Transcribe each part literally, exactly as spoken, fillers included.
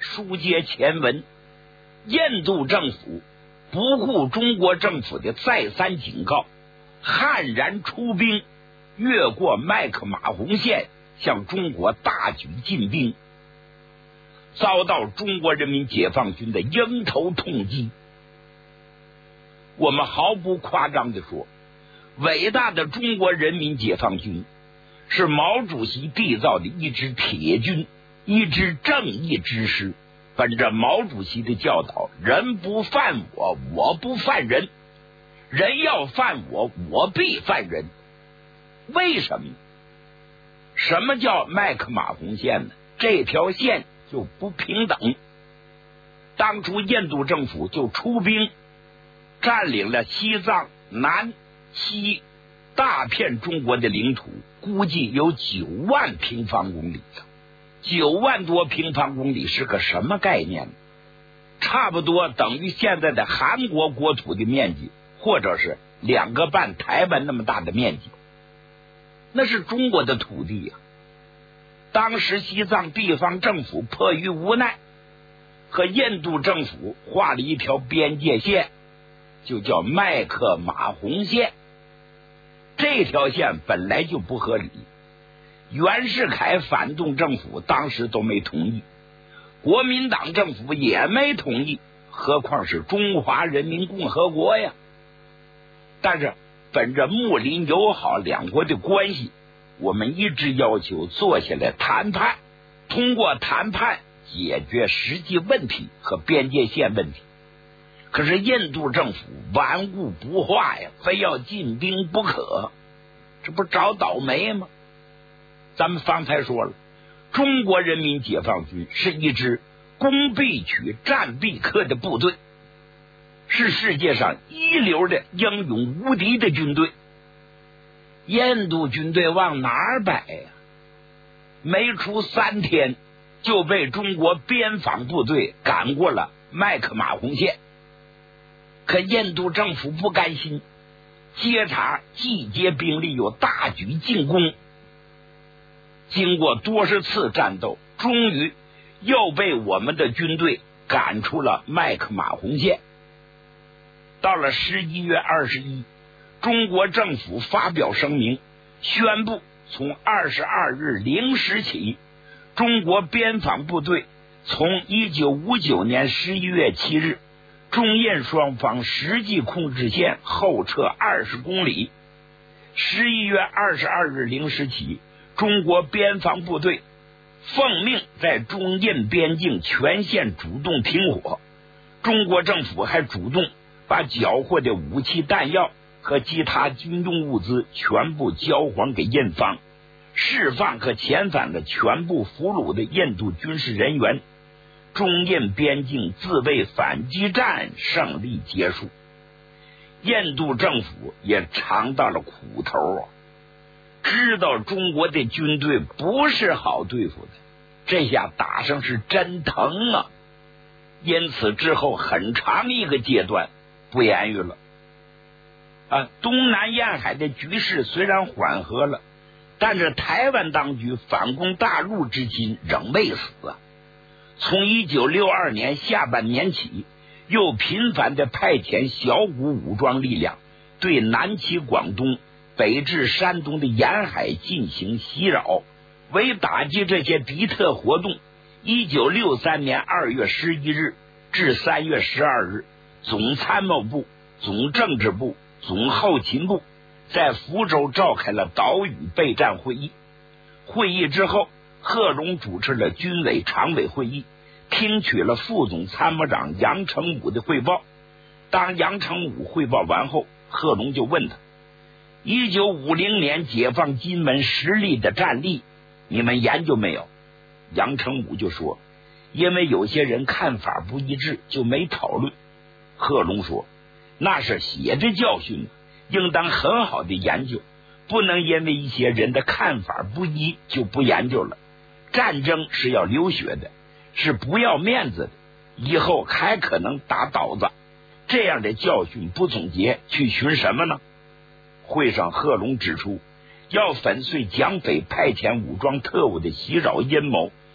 书接前文，印度政府不顾中国政府的再三警告，悍然出兵，越过麦克马洪线，向中国大举进兵，遭到中国人民解放军的迎头痛击。我们毫不夸张地说，伟大的中国人民解放军是毛主席缔造的一支铁军，一支正义之师。本着毛主席的教导，人不犯我，我不犯人；人要犯我，我必犯人。为什么？什么叫麦克马洪线呢？这条线就不平等。当初印度政府就出兵占领了西藏、南、西大片中国的领土，估计有九万平方公里。九万多平方公里是个什么概念呢？差不多等于现在的韩国国土的面积，或者是两个半台湾那么大的面积。那是中国的土地呀、啊。当时西藏地方政府迫于无奈，和印度政府画了一条边界线，就叫麦克马洪线。这条线本来就不合理，袁世凯反动政府当时都没同意，国民党政府也没同意，何况是中华人民共和国呀。但是本着睦邻友好两国的关系，我们一直要求坐下来谈判，通过谈判解决实际问题和边界线问题。可是印度政府顽固不化呀，非要进兵不可，这不找倒霉吗？咱们方才说了，中国人民解放军是一支攻必取、战必克的部队，是世界上一流的英勇无敌的军队。印度军队往哪儿摆呀？没出三天就被中国边防部队赶过了麦克马洪线。可印度政府不甘心，接茬集结兵力，又大举进攻。经过多少次战斗，终于又被我们的军队赶出了麦克马洪线。到了十一月二十一，中国政府发表声明，宣布从二十二日零时起，中国边防部队从一九五九年十一月七日中印双方实际控制线后撤二十公里。十一月二十二日零时起，中国边防部队奉命在中印边境全线主动停火。中国政府还主动把缴获的武器弹药和其他军用物资全部交还给印方，释放和遣返了全部俘虏的印度军事人员。中印边境自卫反击战胜利结束。印度政府也尝到了苦头啊，知道中国的军队不是好对付的，这下打上是真疼啊！因此之后很长一个阶段不言语了啊。东南沿海的局势虽然缓和了，但是台湾当局反攻大陆之心仍未死啊。从一九六二年下半年起，又频繁地派遣小股武装力量对南起广东、北至山东的沿海进行袭扰。为打击这些敌特活动，一九六三年二月十一日至三月十二日，总参谋部、总政治部、总后勤部在福州召开了岛屿备战会议。会议之后，贺龙主持了军委常委会议，听取了副总参谋长杨成武的汇报。当杨成武汇报完后，贺龙就问他：一九五零年解放金门实力的战力你们研究没有？杨成武就说：因为有些人看法不一致，就没讨论。贺龙说：那是血的教训，应当很好的研究，不能因为一些人的看法不一就不研究了。战争是要流血的，是不要面子的，以后还可能打倒子。这样的教训不总结，去寻什么呢？会上贺龙指出，要粉碎蒋匪派遣武装特务的袭扰阴谋，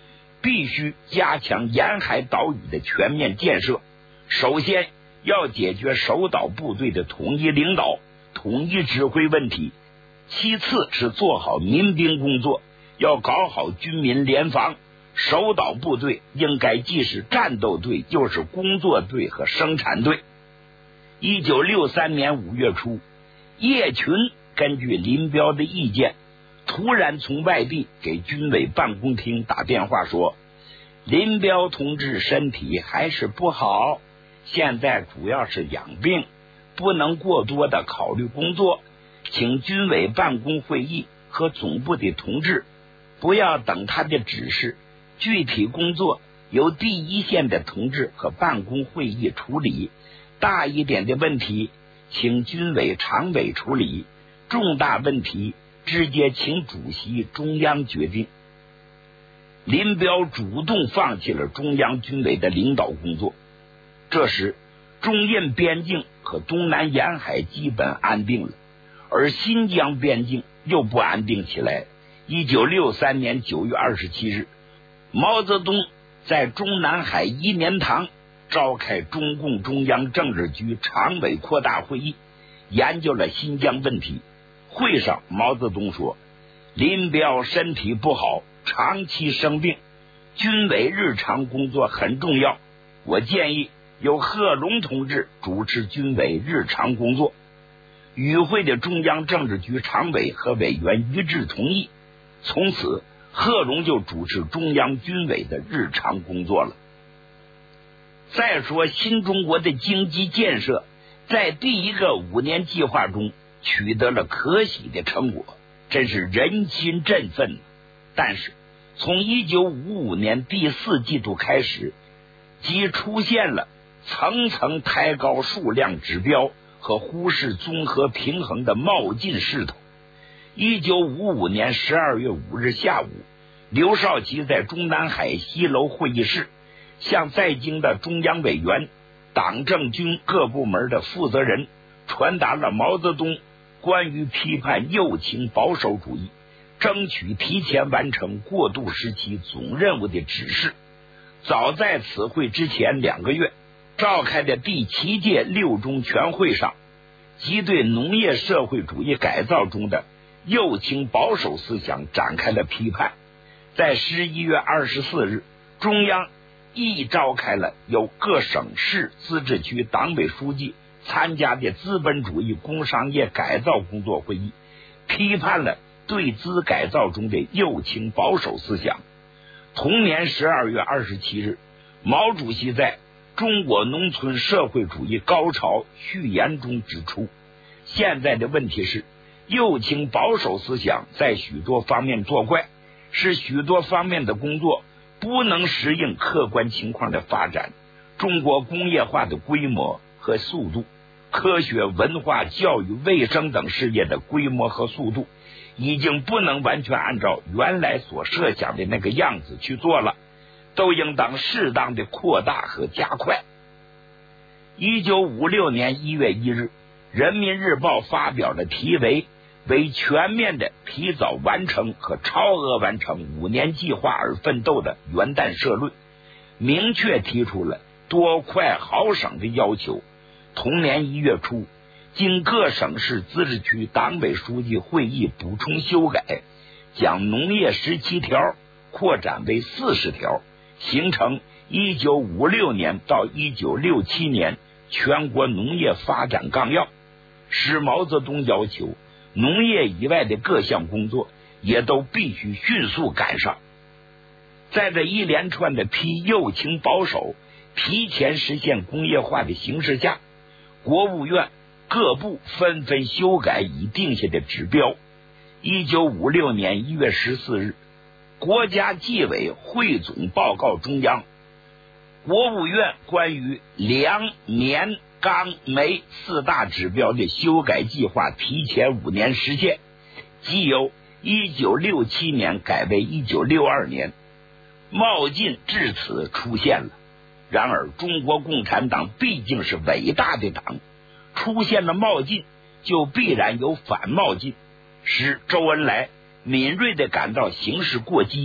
必须加强沿海岛屿的全面建设。首先要解决守岛部队的统一领导、统一指挥问题，其次是做好民兵工作，要搞好军民联防。守岛部队应该既是战斗队，又是工作队和生产队。一九六三年五月初，叶群根据林彪的意见，突然从外地给军委办公厅打电话说，林彪同志身体还是不好，现在主要是养病，不能过多的考虑工作，请军委办公会议和总部的同志不要等他的指示，具体工作由第一线的同志和办公会议处理，大一点的问题请军委常委处理，重大问题直接请主席中央决定。林彪主动放弃了中央军委的领导工作。这时中印边境和东南沿海基本安定了，而新疆边境又不安定起来。一九六三年九月二十七日，毛泽东在中南海一年堂召开中共中央政治局常委扩大会议，研究了新疆问题。会上毛泽东说，林彪身体不好，长期生病，军委日常工作很重要，我建议由贺龙同志主持军委日常工作。与会的中央政治局常委和委员一致同意，从此贺龙就主持中央军委的日常工作了。再说新中国的经济建设在第一个五年计划中取得了可喜的成果，真是人心振奋。但是从一九五五年第四季度开始，即出现了层层抬高数量指标和忽视综合平衡的冒进势头。一九五五年十二月五日下午，刘少奇在中南海西楼会议室向在京的中央委员、党政军各部门的负责人传达了毛泽东关于批判右倾保守主义、争取提前完成过渡时期总任务的指示。早在此会之前两个月召开的第七届六中全会上，即对农业社会主义改造中的右倾保守思想展开了批判。在十一月二十四日，中央亦召开了由各省市自治区党委书记参加的资本主义工商业改造工作会议，批判了对资改造中的右倾保守思想。同年十二月二十七日，毛主席在中国农村社会主义高潮序言中指出，现在的问题是右倾保守思想在许多方面作怪，使许多方面的工作不能适应客观情况的发展。中国工业化的规模和速度，科学、文化、教育、卫生等事业的规模和速度已经不能完全按照原来所设想的那个样子去做了，都应当适当的扩大和加快。一九五六年一月一日，人民日报发表了题为为全面的提早完成和超额完成五年计划而奋斗的元旦社论，明确提出了多快好省的要求。同年一月初，经各省市自治区党委书记会议补充修改，将农业十七条扩展为四十条，形成一九五六年到一九六七年全国农业发展纲要，使毛泽东要求农业以外的各项工作也都必须迅速赶上。在这一连串的批右倾保守、提前实现工业化的形势下，国务院各部纷纷修改已定下的指标。一九五六年一月十四日，国家纪委汇总报告中央，国务院关于粮、棉、钢、煤四大指标的修改计划提前五年实现，即由一九六七年改为一九六二年。冒进至此出现了。然而中国共产党毕竟是伟大的党，出现了冒进就必然有反冒进，使周恩来敏锐地感到形势过激，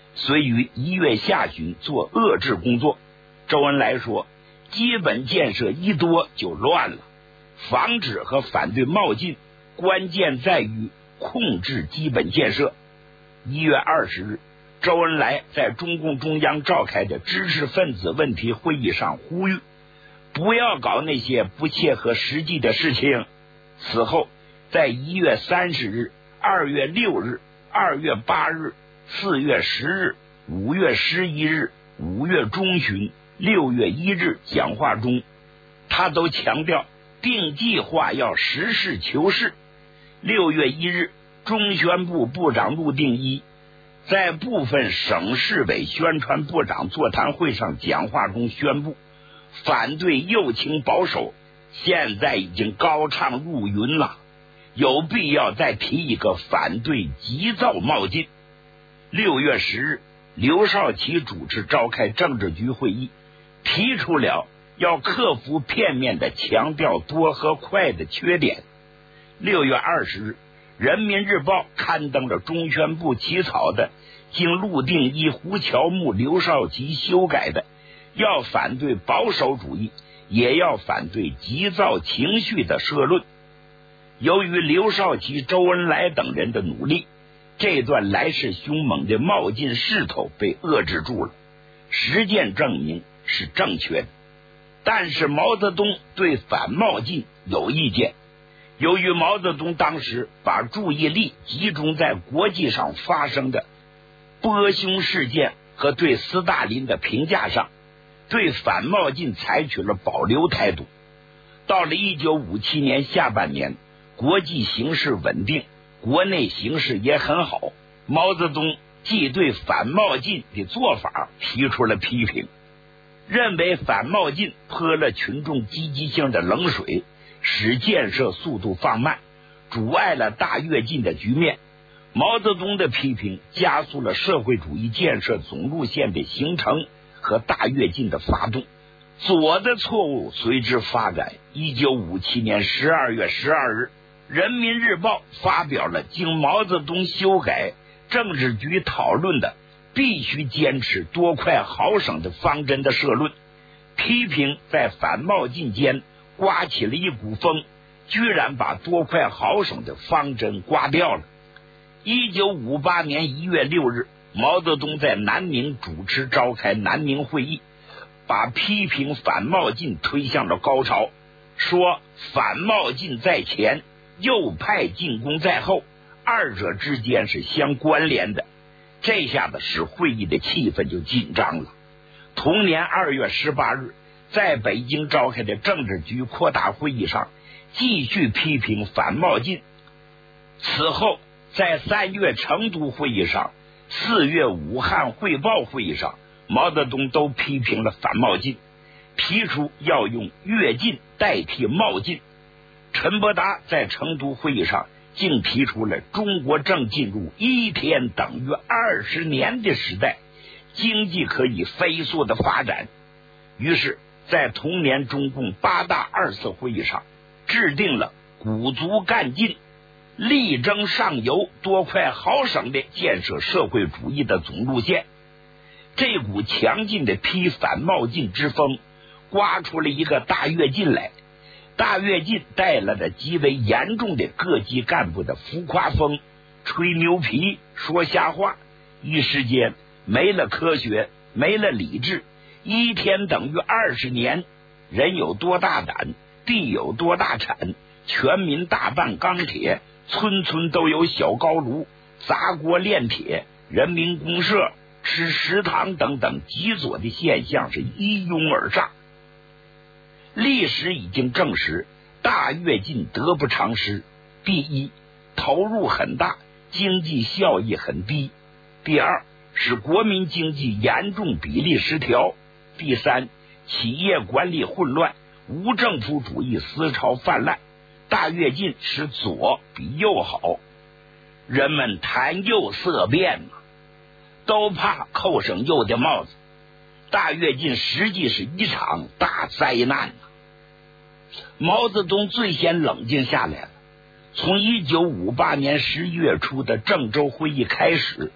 遂于一月下旬做遏制工作。周恩来说，基本建设一多就乱了，防止和反对冒进关键在于控制基本建设。一月二十日，周恩来在中共中央召开的知识分子问题会议上呼吁，不要搞那些不切合实际的事情。此后，在一月三十日、二月六日、二月八日、四月十日、五月十一日、五月中旬、六月一日讲话中，他都强调定计划要实事求是。六月一日，中宣部部长陆定一在部分省市委宣传部长座谈会上讲话中宣布，反对右倾保守现在已经高唱入云了，有必要再提一个反对急躁冒进。六月十日，刘少奇主持召开政治局会议，提出了要克服片面的强调多和快的缺点。六月二十日，人民日报刊登了中宣部起草的经陆定一、胡乔木、刘少奇修改的要反对保守主义也要反对急躁情绪的社论。由于刘少奇、周恩来等人的努力，这段来势凶猛的冒进势头被遏制住了，实践证明是正确的。但是毛泽东对反冒进有意见，由于毛泽东当时把注意力集中在国际上发生的波匈事件和对斯大林的评价上，对反冒进采取了保留态度。到了一九五七年下半年，国际形势稳定，国内形势也很好，毛泽东既对反冒进的做法提出了批评，认为反冒进泼了群众积极性的冷水，使建设速度放慢，阻碍了大跃进的局面。毛泽东的批评加速了社会主义建设总路线的形成和大跃进的发动，左的错误随之发展。一九五七年十二月十二日，人民日报发表了经毛泽东修改政治局讨论的必须坚持多快好省的方针的社论，批评在反冒进间刮起了一股风，居然把多快好省的方针刮掉了。一九五八年一月六日，毛泽东在南宁主持召开南宁会议，把批评反冒进推向了高潮，说反冒进在前，右派进攻在后，二者之间是相关联的。这下子使会议的气氛就紧张了。同年二月十八日，在北京召开的政治局扩大会议上继续批评反冒进。此后在三月成都会议上、四月武汉汇报会议上，毛泽东都批评了反冒进，提出要用跃进代替冒进。陈伯达在成都会议上竟提出了中国正进入一天等于二十年的时代，经济可以飞速的发展。于是在同年中共八大二次会议上制定了鼓足干劲、力争上游、多快好省的建设社会主义的总路线。这股强劲的批反冒进之风刮出了一个大跃进来，大跃进带来了极为严重的各级干部的浮夸风、吹牛皮、说瞎话，一时间没了科学，没了理智，一天等于二十年，人有多大胆，地有多大产，全民大办钢铁，村村都有小高炉，砸锅炼铁，人民公社、吃食堂等等极左的现象是一拥而上。历史已经证实，大跃进得不偿失。第一，投入很大，经济效益很低；第二，使国民经济严重比例失调；第三，企业管理混乱，无政府主义思潮泛滥。大跃进使左比右好，人们谈右色变嘛，都怕扣上右的帽子。大跃进实际是一场大灾难。毛泽东最先冷静下来了。从一九五八年十一月初的郑州会议开始，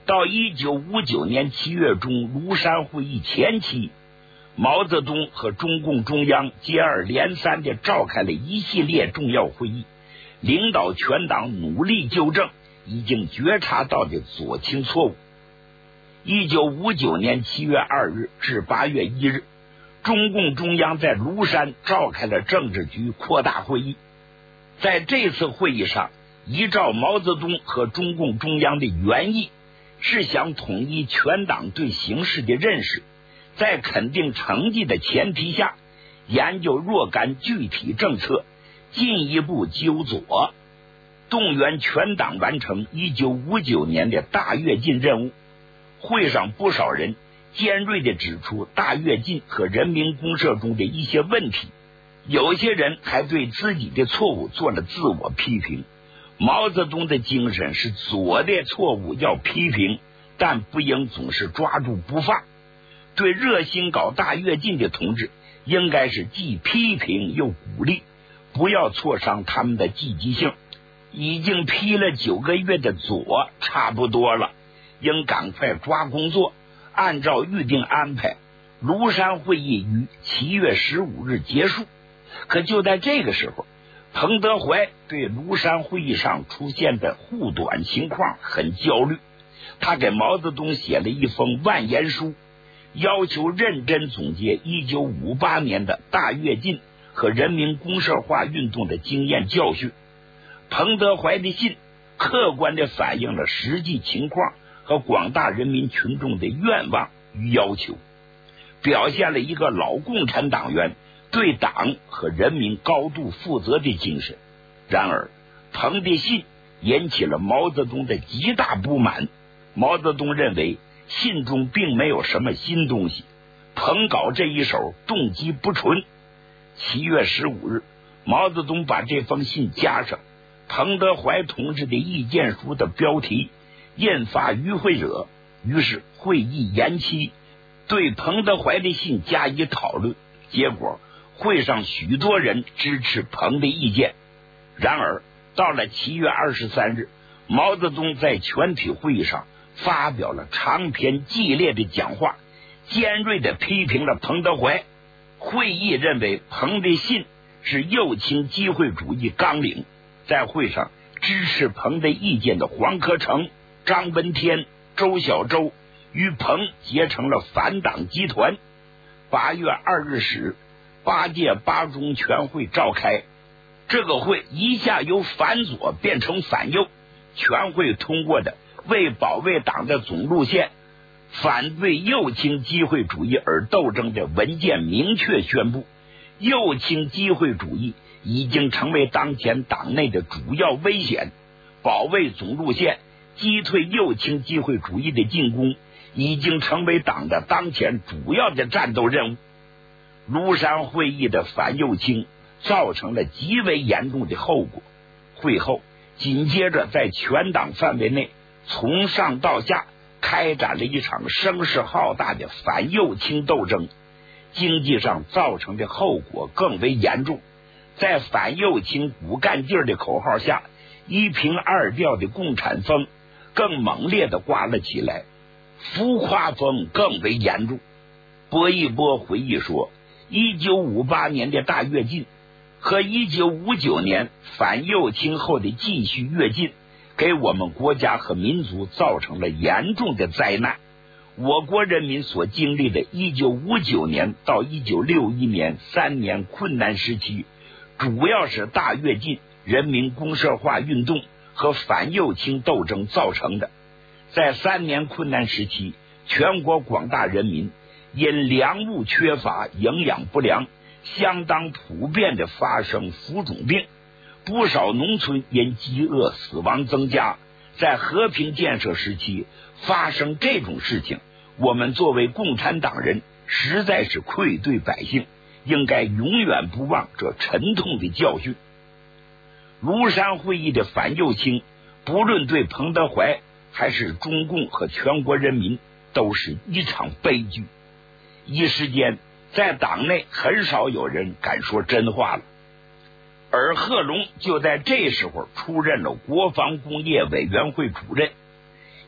到一九五九年七月中庐山会议前期，毛泽东和中共中央接二连三地召开了一系列重要会议，领导全党努力纠正已经觉察到的左倾错误。一九五九年七月二日至八月一日，中共中央在庐山召开了政治局扩大会议。在这次会议上，依照毛泽东和中共中央的原意，是想统一全党对形势的认识，在肯定成绩的前提下，研究若干具体政策，进一步纠左，动员全党完成一九五九年的大跃进任务。会上不少人尖锐地指出大跃进和人民公社中的一些问题，有些人还对自己的错误做了自我批评。毛泽东的精神是左的错误要批评，但不应总是抓住不放。对热心搞大跃进的同志，应该是既批评又鼓励，不要挫伤他们的积极性。已经批了九个月的左差不多了，应赶快抓工作，按照预定安排。庐山会议于七月十五日结束。可就在这个时候，彭德怀对庐山会议上出现的护短情况很焦虑，他给毛泽东写了一封万言书，要求认真总结一九五八年的大跃进和人民公社化运动的经验教训。彭德怀的信客观地反映了实际情况和广大人民群众的愿望与要求，表现了一个老共产党员对党和人民高度负责的精神。然而彭的信引起了毛泽东的极大不满。毛泽东认为信中并没有什么新东西，彭搞这一手动机不纯。七月十五日，毛泽东把这封信加上彭德怀同志的意见书的标题，印发于会者。于是会议延期，对彭德怀的信加以讨论。结果会上许多人支持彭的意见。然而到了七月二十三日，毛泽东在全体会议上发表了长篇激烈的讲话，尖锐地批评了彭德怀。会议认为彭的信是右倾机会主义纲领。在会上，支持彭的意见的黄克诚、张闻天、周小舟与彭结成了反党集团。八月二日时，八届八中全会召开，这个会一下由反左变成反右。全会通过的为保卫党的总路线、反对右倾机会主义而斗争的文件明确宣布，右倾机会主义已经成为当前党内的主要危险，保卫总路线、击退右倾机会主义的进攻已经成为党的当前主要的战斗任务。庐山会议的反右倾造成了极为严重的后果。会后紧接着在全党范围内从上到下开展了一场声势浩大的反右倾斗争，经济上造成的后果更为严重。在反右倾骨干劲儿的口号下，一平二调的共产风更猛烈地刮了起来，浮夸风更为严重。薄一波回忆说，一九五八年的大跃进和一九五九年反右倾后的继续跃进，给我们国家和民族造成了严重的灾难。我国人民所经历的一九五九年到一九六一年三年困难时期，主要是大跃进、人民公社化运动和反右倾斗争造成的。在三年困难时期，全国广大人民因粮物缺乏、营养不良，相当普遍的发生浮肿病，不少农村因饥饿死亡增加。在和平建设时期发生这种事情，我们作为共产党人实在是愧对百姓，应该永远不忘这沉痛的教训。庐山会议的反右倾，不论对彭德怀还是中共和全国人民，都是一场悲剧。一时间在党内很少有人敢说真话了。而贺龙就在这时候出任了国防工业委员会主任。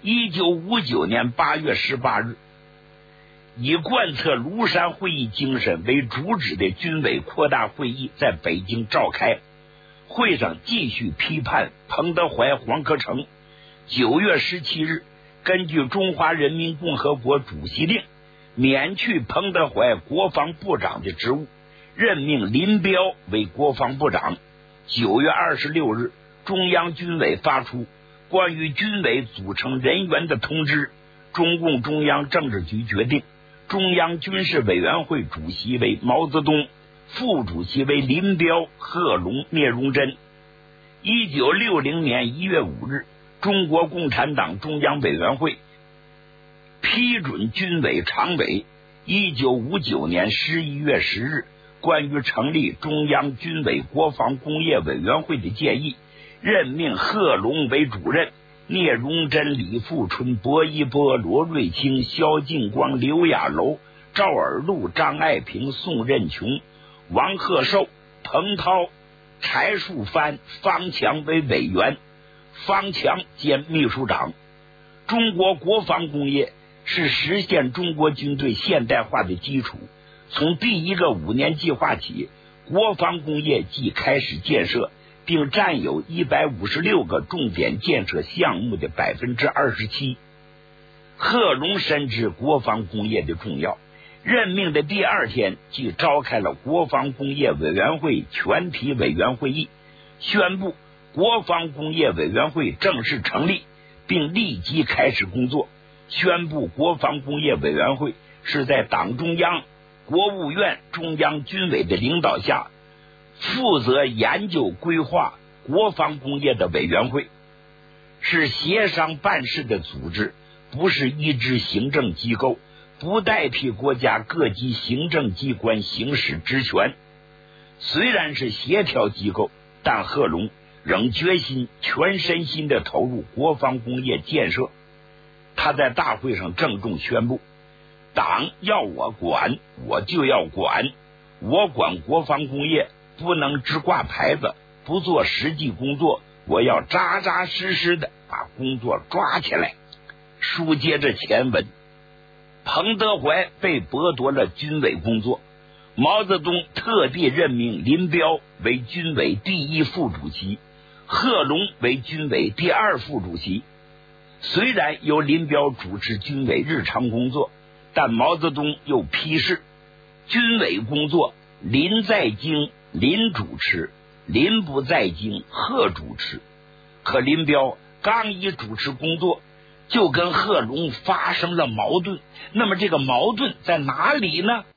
一九五九年八月十八日，以贯彻庐山会议精神为主旨的军委扩大会议在北京召开。会上继续批判彭德怀、黄克诚。九月十七日，根据中华人民共和国主席令，免去彭德怀国防部长的职务，任命林彪为国防部长。九月二十六日，中央军委发出关于军委组成人员的通知，中共中央政治局决定，中央军事委员会主席为毛泽东，副主席为林彪、贺龙、聂荣臻。一九六零年一月五日，中国共产党中央委员会批准军委常委一九五九年十一月十日关于成立中央军委国防工业委员会的建议，任命贺龙为主任，聂荣臻、李富春、薄一波、罗瑞卿、萧劲光、刘亚楼、赵尔禄、张爱萍、宋任穷、王鹤寿、彭涛、柴树藩、方强为委员，方强兼秘书长。中国国防工业是实现中国军队现代化的基础。从第一个五年计划起，国防工业即开始建设，并占有一百五十六个重点建设项目的百分之二十七。贺龙深知国防工业的重要，任命的第二天即召开了国防工业委员会全体委员会议，宣布国防工业委员会正式成立，并立即开始工作。宣布国防工业委员会是在党中央、国务院、中央军委的领导下，负责研究规划国防工业的委员会，是协商办事的组织，不是一支行政机构，不代替国家各级行政机关行使职权。虽然是协调机构，但贺龙仍决心全身心地投入国防工业建设。他在大会上郑重宣布，党要我管，我就要管，我管国防工业，不能只挂牌子，不做实际工作，我要扎扎实实的把工作抓起来。书接着前文，彭德怀被剥夺了军委工作，毛泽东特地任命林彪为军委第一副主席，贺龙为军委第二副主席。虽然由林彪主持军委日常工作，但毛泽东又批示，军委工作林在京林主持，林不在京贺主持。可林彪刚一主持工作，就跟贺龙发生了矛盾。那么这个矛盾在哪里呢？